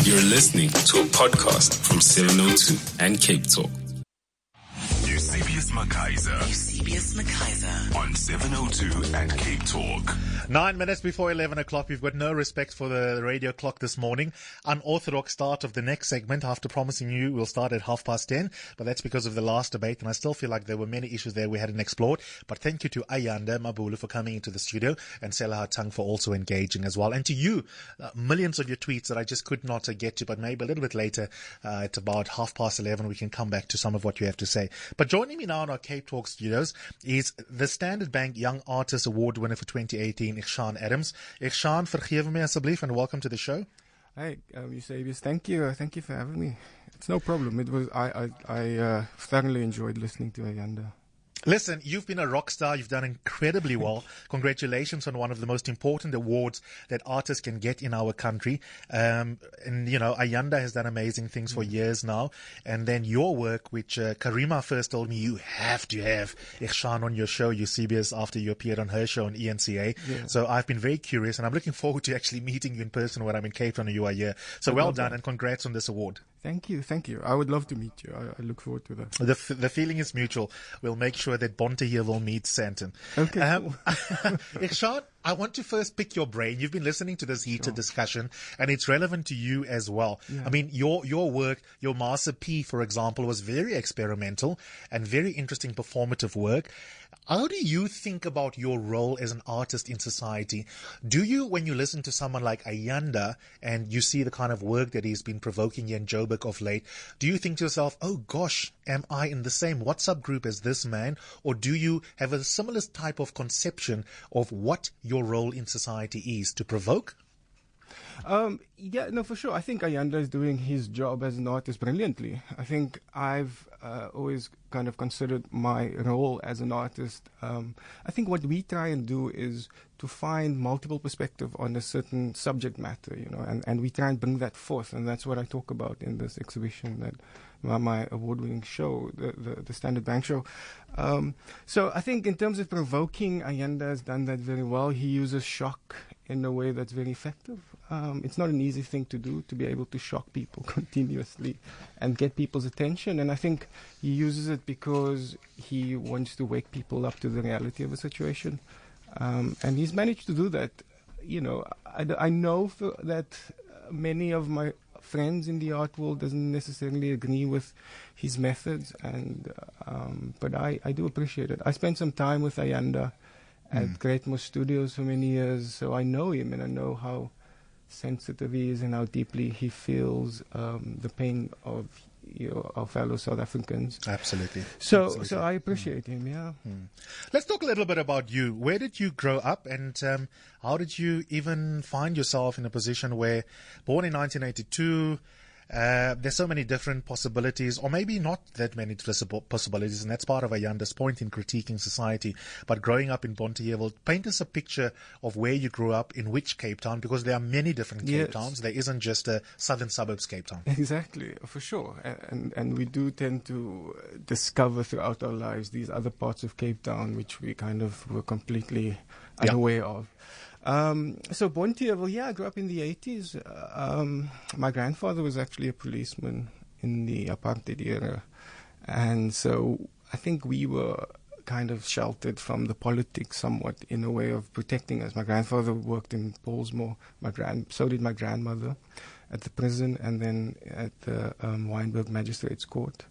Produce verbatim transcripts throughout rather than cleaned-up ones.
You're listening to a podcast from seven oh two and Cape Talk. Eusebius McKaiser. Eusebius McKaiser. On seven oh two and Cape Talk. Nine minutes before eleven o'clock. We've got no respect for the radio clock this morning. Unorthodox start of the next segment. After promising you we'll start at half past ten, but that's because of the last debate, and I still feel like there were many issues there we hadn't explored. But thank you to Ayanda Mabulu for coming into the studio, and Sela Hatang for also engaging as well. And to you, uh, millions of your tweets that I just could not uh, get to, but maybe a little bit later, uh, at about half past eleven, we can come back to some of what you have to say. But joining me now in our Cape Talk studios is the Standard Bank Young Artist Award winner for twenty eighteen, Ikshan Adams. Ikshan, vergewe me asseblief, and welcome to the show. Hi, um, Eusebius. Thank you. Uh, thank you for having me. It's no problem. It was I. I, I uh, thoroughly enjoyed listening to Ayanda. Listen, you've been a rock star. You've done incredibly well. Congratulations on one of the most important awards that artists can get in our country. Um, and, you know, Ayanda has done amazing things for years now. And then your work, which uh, Karima first told me you have to have Ikshan on your show, Eusebius, after you appeared on her show on E N C A. Yeah. So I've been very curious, and I'm looking forward to actually meeting you in person when I'm in Cape Town and you are here. So well done, and congrats on this award. Thank you, thank you. I would love to meet you. I, I look forward to that. The f- the feeling is mutual. We'll make sure that Bonte here will meet Santon. Okay. Um, Ikshan, I want to first pick your brain. You've been listening to this heated sure. discussion, and it's relevant to you as well. Yeah. I mean, your your work, your Master P, for example, was very experimental and very interesting performative work. How do you think about your role as an artist in society? Do you, when you listen to someone like Ayanda and you see the kind of work that he's been provoking here in Joburg of late, do you think to yourself, oh gosh, am I in the same WhatsApp group as this man? Or do you have a similar type of conception of what your role in society is, to provoke? Um, yeah, no, for sure. I think Ayanda is doing his job as an artist brilliantly. I think I've uh, always kind of considered my role as an artist. Um, I think what we try and do is to find multiple perspective on a certain subject matter, you know, and, and we try and bring that forth. And that's what I talk about in this exhibition, that my, my award-winning show, the, the, the Standard Bank show. Um, so I think in terms of provoking, Ayanda has done that very well. He uses shock in a way that's very effective. Um, it's not an easy thing to do, to be able to shock people continuously and get people's attention. And I think he uses it because he wants to wake people up to the reality of a situation. Um, and he's managed to do that. You know, I, I know for, that many of my friends in the art world doesn't necessarily agree with his methods, and um, but I, I do appreciate it. I spent some time with Ayanda at mm. Greatmore Studios for many years, so I know him and I know how sensitive he is and how deeply he feels um, the pain of you know, our fellow South Africans. Absolutely. So, Absolutely. so I appreciate mm. him. Yeah. Mm. Let's talk a little bit about you. Where did you grow up, and um, how did you even find yourself in a position where, born in nineteen eighty-two? Uh, there's so many different possibilities, or maybe not that many possibilities, and that's part of Ayanda's point in critiquing society. But growing up in Bonteheuwel, paint us a picture of where you grew up, in which Cape Town, because there are many different Cape yes. Towns. There isn't just a southern suburbs Cape Town. Exactly, for sure. And and we do tend to discover throughout our lives these other parts of Cape Town which we kind of were completely unaware yeah. of. Um, so Bonteheuwel, yeah, I grew up in the eighties. Um, my grandfather was actually a policeman in the apartheid era. And so I think we were kind of sheltered from the politics somewhat in a way of protecting us. My grandfather worked in Pollsmoor. My grand, so did my grandmother at the prison and then at the um, Wynberg Magistrates Court.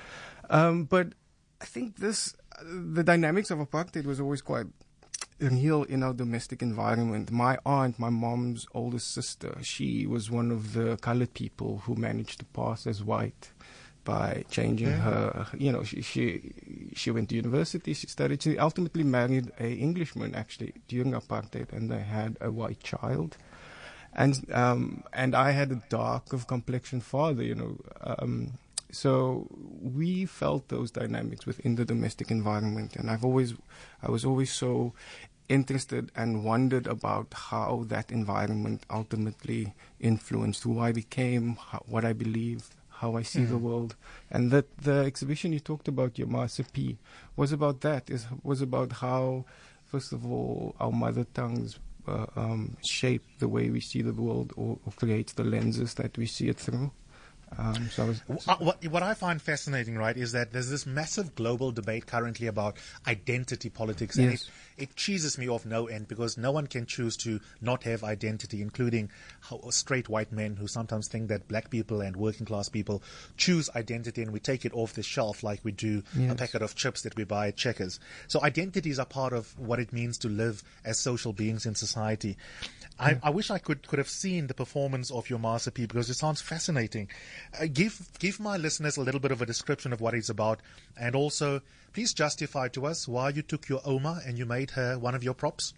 Um, but I think this, the dynamics of apartheid was always quite real in our domestic environment. My aunt, my mom's oldest sister, she was one of the colored people who managed to pass as white by changing yeah. her, you know, she, she she went to university, she studied, she ultimately married a Englishman actually during apartheid, and they had a white child. And um, and I had a dark of complexion father, you know, um, so we felt those dynamics within the domestic environment, and I've always, I was always so interested and wondered about how that environment ultimately influenced who I became, how, what I believe, how I see mm. the world. And that the exhibition you talked about, your Master P, was about that, is was about how, first of all, our mother tongues uh, um, shape the way we see the world, or, or creates the lenses that we see it through. Um, so I was, Uh, What, what I find fascinating, right, is that there's this massive global debate currently about identity politics. And Yes. it, it cheeses me off no end, because no one can choose to not have identity, including how, straight white men who sometimes think that black people and working class people choose identity and we take it off the shelf like we do a Yes. packet of chips that we buy at Checkers. So identities are part of what it means to live as social beings in society. I, I wish I could, could have seen the performance of your Master P, because it sounds fascinating. Uh, give give my listeners a little bit of a description of what it's about, and also please justify to us why you took your Oma and you made her one of your props.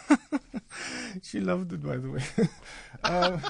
She loved it, by the way. um,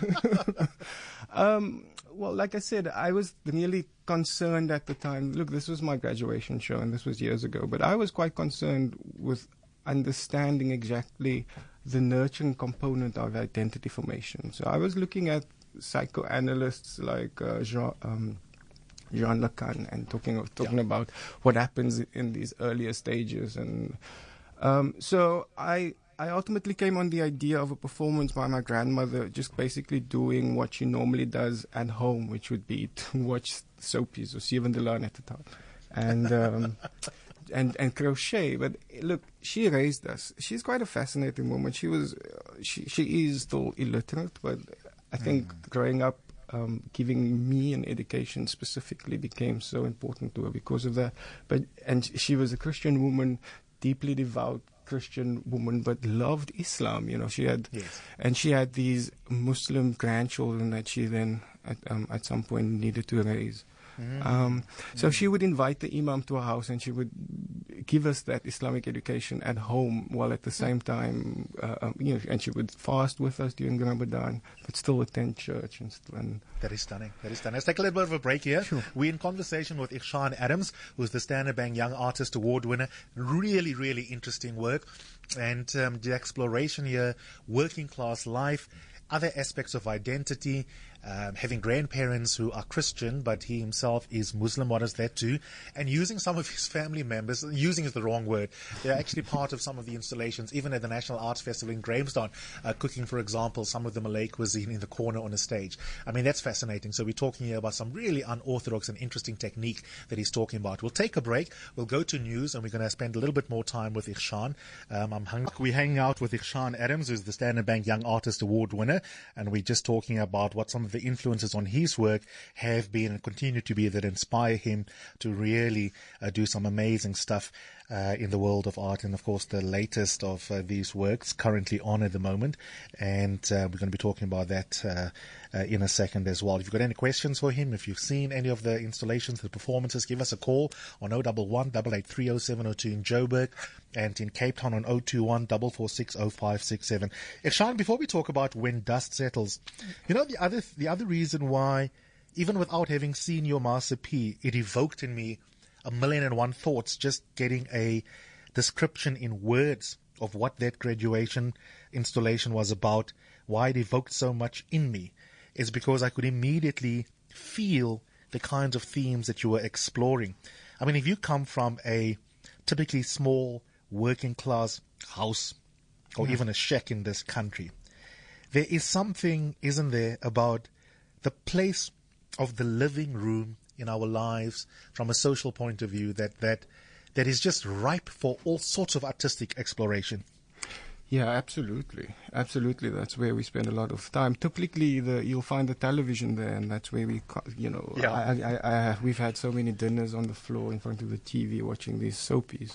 um, well, like I said, I was really concerned at the time. Look, this was my graduation show, and this was years ago, but I was quite concerned with understanding exactly the nurturing component of identity formation. So I was looking at psychoanalysts like uh, Jean, um, Jean Lacan, and talking of, talking Yeah. about what happens in these earlier stages. And um, so I I ultimately came on the idea of a performance by my grandmother, just basically doing what she normally does at home, which would be to watch soapies or Seven de Laan at the time, and um, and and crochet. But look, she raised us. She's quite a fascinating woman. She was, uh, she she is still illiterate, but I think Mm. growing up, um, giving me an education specifically became so important to her because of that. But and she was a Christian woman, deeply devout Christian woman, but loved Islam. You know, she had, Yes. and she had these Muslim grandchildren that she then at, um, at some point needed to raise. Mm. Um, so she would invite the imam to her house, and she would give us that Islamic education at home, while at the same time, uh, um, you know, and she would fast with us during Ramadan, but still attend church and, st- and That is stunning. That is stunning. Let's take a little bit of a break here. Sure. We're in conversation with Ikhshan Adams, who's the Standard Bank Young Artist Award winner. Really, really interesting work. And um, the exploration here, working class life, other aspects of identity, um, having grandparents who are Christian, but he himself is Muslim. What does that do? And using some of his family members, using is the wrong word. They're actually part of some of the installations, even at the National Arts Festival in Grahamstown, uh, cooking, for example, some of the Malay cuisine in the corner on a stage. I mean, that's fascinating. So we're talking here about some really unorthodox and interesting technique that he's talking about. We'll take a break. We'll go to news, and we're going to spend a little bit more time with Ikhshan. Um, I'm hung- we're hanging out with Ikhshan Adams, who's the Standard Bank Young Artist Award winner, and we're just talking about what some of the influences on his work have been and continue to be that inspire him to really uh, do some amazing stuff uh, in the world of art. And of course, the latest of uh, these works currently on at the moment. And uh, we're going to be talking about that uh, uh, in a second as well. If you've got any questions for him, if you've seen any of the installations, the performances, give us a call on zero one one, eight eight three, zero seven zero two in Joburg, and in Cape Town on zero two one, four four six, zero five six seven. Ikhshan, before we talk about When Dust Settles, you know, the other the other reason why, even without having seen your Master P, it evoked in me a million and one thoughts just getting a description in words of what that graduation installation was about, why it evoked so much in me, is because I could immediately feel the kinds of themes that you were exploring. I mean, if you come from a typically small working class house or Yeah. even a shack in this country, there is something, isn't there, about the place of the living room in our lives from a social point of view that, that, that is just ripe for all sorts of artistic exploration. yeah, absolutely, absolutely. That's where we spend a lot of time. Typically, the you'll find the television there, and that's where we, co- you know, Yeah. I, I, I, we've had so many dinners on the floor in front of the T V watching these soapies.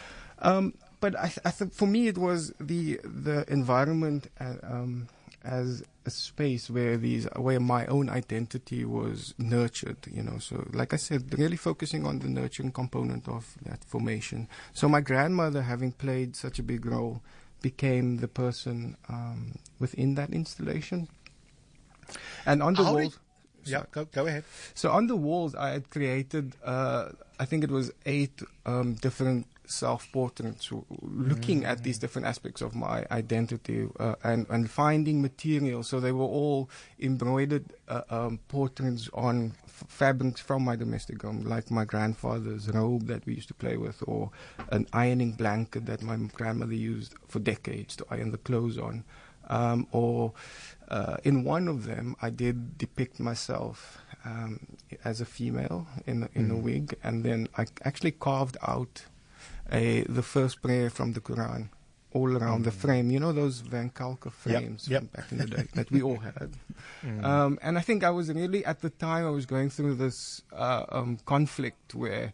Um, but I, th- I think for me, it was the the environment uh, um, as a space where these where my own identity was nurtured. You know, so like I said, really focusing on the nurturing component of that formation. So my grandmother, having played such a big role, became the person um, within that installation. And on the How did- walls, Yeah, go, go ahead. so on the walls, I had created, uh, I think it was eight um, different self-portraits, looking mm. at these different aspects of my identity uh, and, and finding material. So they were all embroidered uh, um, portraits on f- fabrics from my domestic home, like my grandfather's robe that we used to play with, or an ironing blanket that my grandmother used for decades to iron the clothes on. Um, or uh, in one of them, I did depict myself um, as a female in, in mm. a wig, and then I actually carved out a, the first prayer from the Quran all around mm. the frame. You know those Van Kalker frames yep. from Yep. back in the day that we all had. Mm. Um, and I think I was really, at the time, I was going through this uh, um, conflict where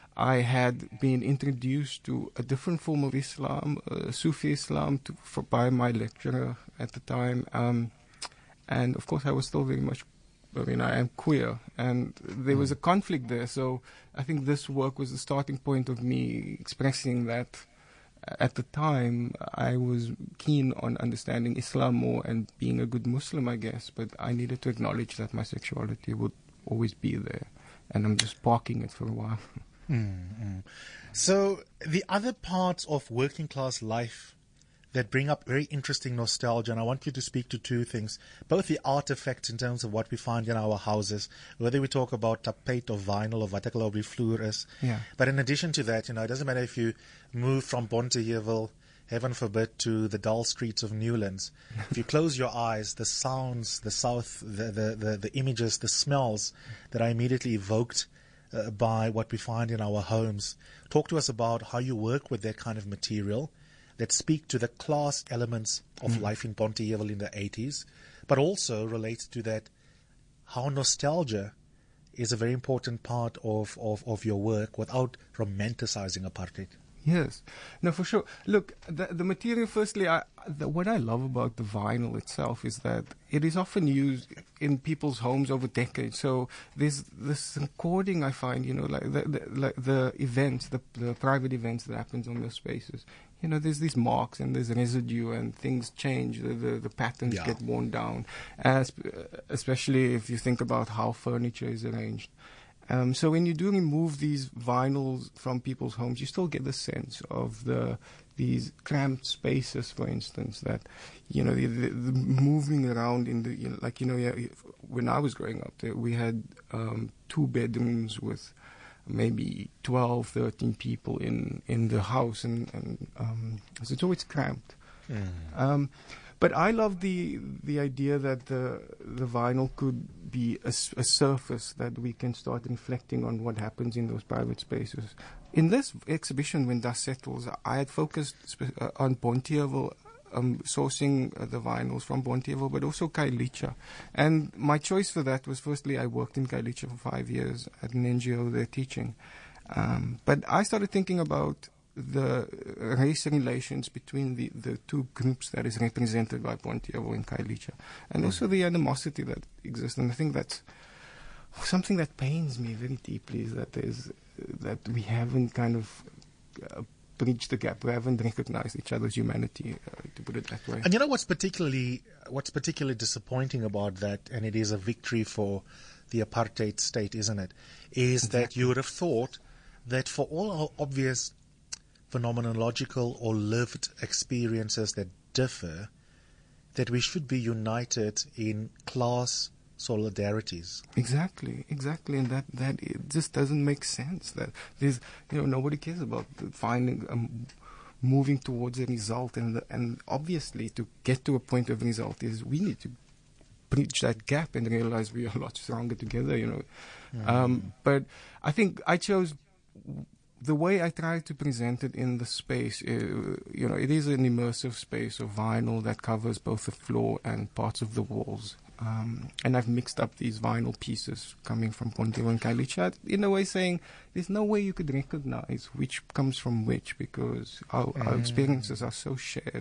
I had been introduced to a different form of Islam, uh, Sufi Islam, to, for, by my lecturer at the time. Um, and of course, I was still very much, I mean, I am queer. And there mm. was a conflict there. So I think this work was the starting point of me expressing that at the time I was keen on understanding Islam more and being a good Muslim, I guess. But I needed to acknowledge that my sexuality would always be there. And I'm just parking it for a while. Mm-hmm. So the other parts of working class life that bring up very interesting nostalgia, and I want you to speak to two things, both the artifacts in terms of what we find in our houses, whether we talk about tapete or vinyl or wat ek al op die vloer is. Yeah. But in addition to that, you know, it doesn't matter if you move from Bonteheuwel, heaven forbid, to the dull streets of Newlands. If you close your eyes, the sounds, the south, the, the, the, the images, the smells that are immediately evoked Uh, by what we find in our homes. Talk to us about how you work with that kind of material that speak to the class elements of mm. life in Bonteheuwel in the eighties, but also relates to that how nostalgia is a very important part of, of, of your work without romanticizing apartheid. Yes, no, for sure. Look, the, the material, firstly, I, the, what I love about the vinyl itself is that it is often used in people's homes over decades. So there's this recording I find, you know, like the, the, like the events, the, the private events that happens on those spaces. You know, there's these marks and there's residue and things change. The, the, the patterns yeah. get worn down, as, especially if you think about how furniture is arranged. Um, so when you do remove these vinyls from people's homes, you still get the sense of the these cramped spaces, for instance, that, you know, the, the, the moving around in the, you know, like, you know, yeah, when I was growing up, there, we had um, two bedrooms with maybe twelve, thirteen people in, in the house, and, and um, so it's always cramped. Mm. Um, But I love the the idea that the the vinyl could be a, a surface that we can start reflecting on what happens in those private spaces. In this exhibition, When Dust Settles, I had focused spe- uh, on Bonteheuwel, um, sourcing uh, the vinyls from Bonteheuwel, but also Khayelitsha. And my choice for that was, firstly, I worked in Khayelitsha for five years at an N G O there teaching. Um, but I started thinking about the race relations between the, the two groups that is represented by Bonteheuwel and Khayelitsha, and also the animosity that exists. And I think that's something that pains me very deeply, is that there's that we haven't kind of uh, bridged the gap. We haven't recognized each other's humanity, uh, to put it that way. And you know what's particularly what's particularly disappointing about that, and it is a victory for the apartheid state, isn't it? Is exactly. that you would have thought that for all our obvious phenomenological or lived experiences that differ, that we should be united in class solidarities. Exactly, exactly, and that that it just doesn't make sense. That there's, you know, nobody cares about finding, um, moving towards a result, and the, and obviously to get to a point of result is we need to bridge that gap and realize we are a lot stronger together. You know, mm. um, but I think I chose. The way I try to present it in the space, uh, you know, it is an immersive space of vinyl that covers both the floor and parts of the walls. Um, and I've mixed up these vinyl pieces coming from Bonteheuwel and Khayelitsha, in a way saying there's no way you could recognize which comes from which, because our, mm. our experiences are so shared.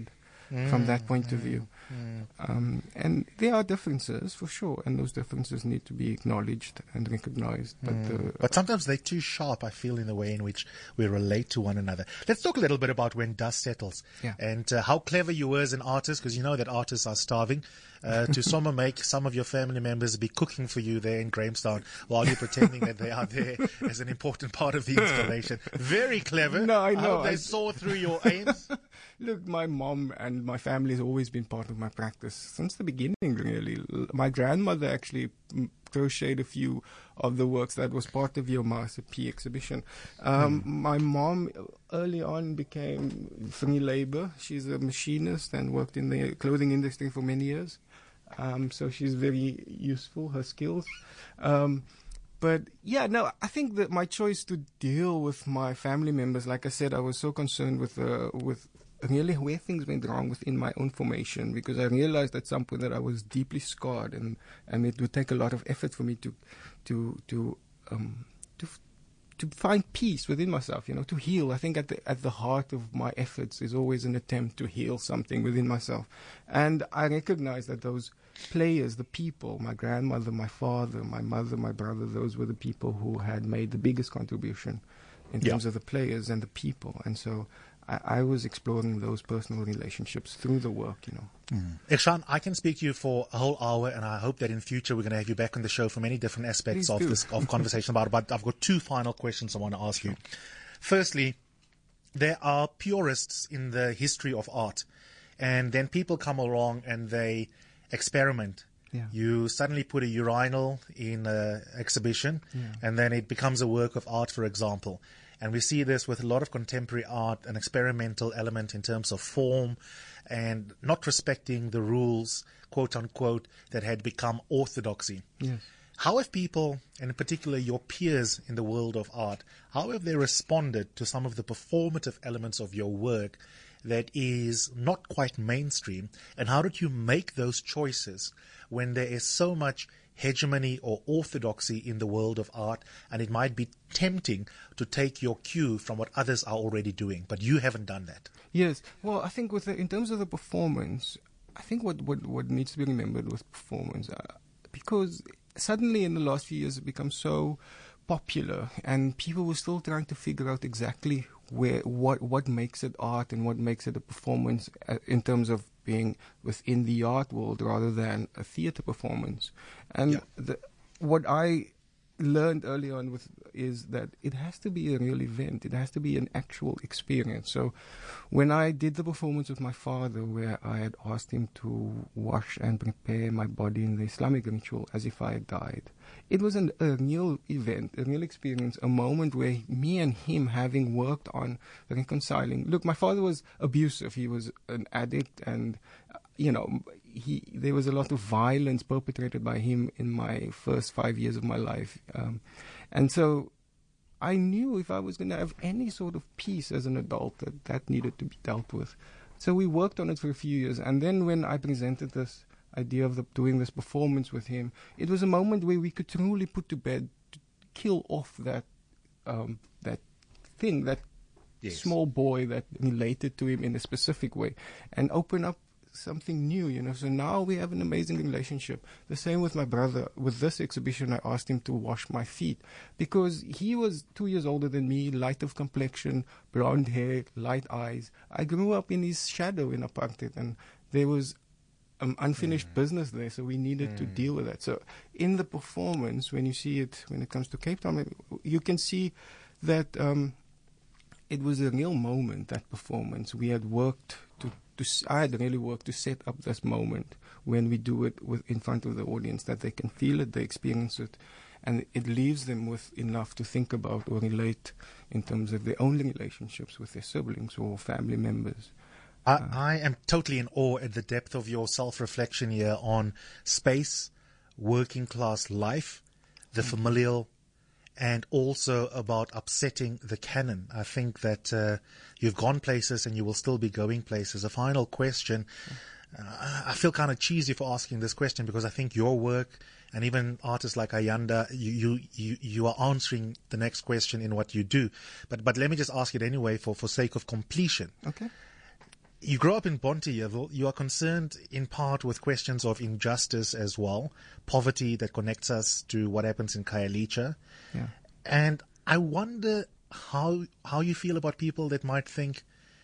mm. from that point mm. of view. Mm. Um, and there are differences for sure, and those differences need to be acknowledged and recognized. But, mm. uh, but sometimes they're too sharp, I feel, in the way in which we relate to one another. Let's talk a little bit about When Dust Settles yeah. and uh, how clever you were as an artist, because you know that artists are starving. Uh, to some make some of your family members be cooking for you there in Grahamstown while you're pretending that they are there as an important part of the installation. Very clever. No, I know. I hope they I... saw through your aims. Look, my mom and my family has always been part of my practice since the beginning, really. My grandmother actually crocheted a few of the works that was part of your Master P exhibition. Um, mm. My mom early on became free labor. She's a machinist and worked in the clothing industry for many years. Um, so she's very useful, her skills. Um, but yeah, no, I think that my choice to deal with my family members, like I said, I was so concerned with uh, with really where things went wrong within my own formation, because I realized at some point that I was deeply scarred, and, and it would take a lot of effort for me to to to um, to to find peace within myself, you know, to heal. I think at the at the heart of my efforts is always an attempt to heal something within myself. And I recognize that those players, the people, my grandmother, my father, my mother, my brother, those were the people who had made the biggest contribution in terms yeah. of the players and the people. And so I, I was exploring those personal relationships through the work, you know. Mm. Ikshan, I can speak to you for a whole hour, and I hope that in future we're going to have you back on the show for many different aspects Please of do. this of conversation about it. But I've got two final questions I want to ask you. Firstly, there are purists in the history of art, and then people come along and they experiment. Yeah. You suddenly put a urinal in an exhibition, yeah. and then it becomes a work of art, for example. And we see this with a lot of contemporary art, an experimental element in terms of form and not respecting the rules, quote unquote, that had become orthodoxy. Yes. How have people, and in particular your peers in the world of art, how have they responded to some of the performative elements of your work that is not quite mainstream? And how did you make those choices when there is so much hegemony or orthodoxy in the world of art, and it might be tempting to take your cue from what others are already doing, but you haven't done that? Yes. Well, I think with the, in terms of the performance, I think what, what, what needs to be remembered with performance, uh, because suddenly in the last few years it becomes so popular, and people were still trying to figure out exactly where what what makes it art and what makes it a performance uh, in terms of being within the art world rather than a theater performance. And yeah. the, what I learned early on with is that it has to be a real event. It has to be an actual experience. So when I did the performance with my father, where I had asked him to wash and prepare my body in the Islamic ritual as if I had died, it was an, a real event, a real experience, a moment where me and him, having worked on reconciling. Look, my father was abusive. He was an addict, and you know, he there was a lot of violence perpetrated by him in my first five years of my life. Um, and so I knew if I was going to have any sort of peace as an adult, that that needed to be dealt with. So we worked on it for a few years. And then when I presented this idea of the, doing this performance with him, it was a moment where we could truly put to bed, to kill off that um, that thing, that yes. small boy that related to him in a specific way, and open up something new, you know. So now we have an amazing relationship. The same with my brother. With this exhibition, I asked him to wash my feet because he was two years older than me, light of complexion, blonde hair, light eyes. I grew up in his shadow in apartheid, and there was um, unfinished mm. business there, so we needed mm. to deal with that. So in the performance, when you see it, when it comes to Cape Town, you can see that um, it was a real moment, that performance. We had worked to To, I had really worked to set up this moment when we do it with, in front of the audience, that they can feel it, they experience it, and it leaves them with enough to think about or relate in terms of their own relationships with their siblings or family members. I, uh, I am totally in awe at the depth of your self-reflection here on space, working class life, the mm-hmm. familial, and also about upsetting the canon. I think that uh, you've gone places and you will still be going places. A final question. Uh, I feel kind of cheesy for asking this question because I think your work and even artists like Ayanda, you, you, you, you are answering the next question in what you do. But but let me just ask it anyway for, for sake of completion. Okay. You grow up in Bonteheuwel. You are concerned in part with questions of injustice as well, poverty that connects us to what happens in Khayelitsha. Yeah. And I wonder how how you feel about people that might think,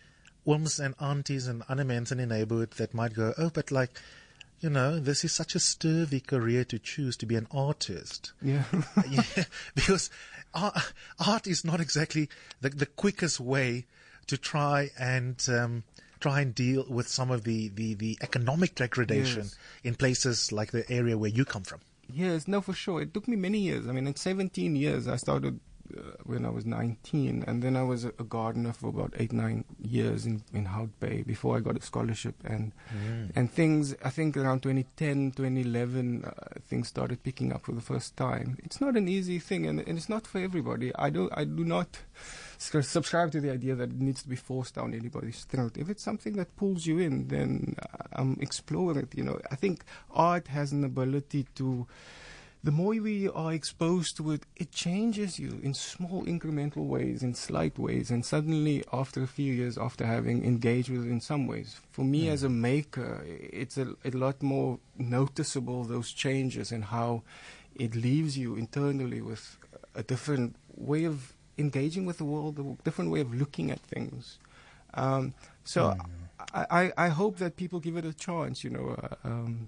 ooms and aunties and ander mense in the neighborhood that might go, oh, but like, you know, this is such a sturdy career to choose, to be an artist. Yeah. Yeah, because art, art is not exactly the, the quickest way to try and um, try and deal with some of the, the, the economic degradation Yes. in places like the area where you come from. Yes, no, for sure. It took me many years. I mean, in seventeen years, I started uh, when I was nineteen, and then I was a, a gardener for about eight, nine years in, in Hout Bay before I got a scholarship. And Mm. and things, I think around twenty ten, twenty eleven, uh, things started picking up for the first time. It's not an easy thing, and, and it's not for everybody. I do, I do not s- subscribe to the idea that it needs to be forced down anybody's throat. If it's something that pulls you in, then um, explore it. You know, I think art has an ability to. The more we are exposed to it, it changes you in small incremental ways, in slight ways, and suddenly after a few years, after having engaged with it in some ways, for me as a maker, it's a, a lot more noticeable, those changes, and how it leaves you internally with a different way of engaging with the world, a different way of looking at things. Um, so I, I, I hope that people give it a chance, you know. Uh, um,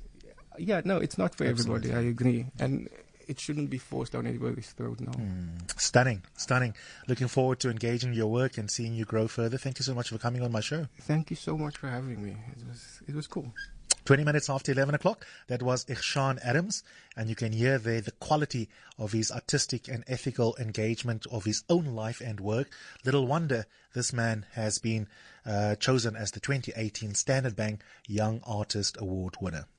Yeah, no, it's not for Absolutely. everybody, I agree. And it shouldn't be forced down anybody's throat, no. Stunning, stunning. Looking forward to engaging your work and seeing you grow further. Thank you so much for coming on my show. Thank you so much for having me. It was, it was cool. twenty minutes after eleven o'clock, that was Irshan Adams, and you can hear there the quality of his artistic and ethical engagement of his own life and work. Little wonder this man has been uh, chosen as the twenty eighteen Standard Bank Young Artist Award winner.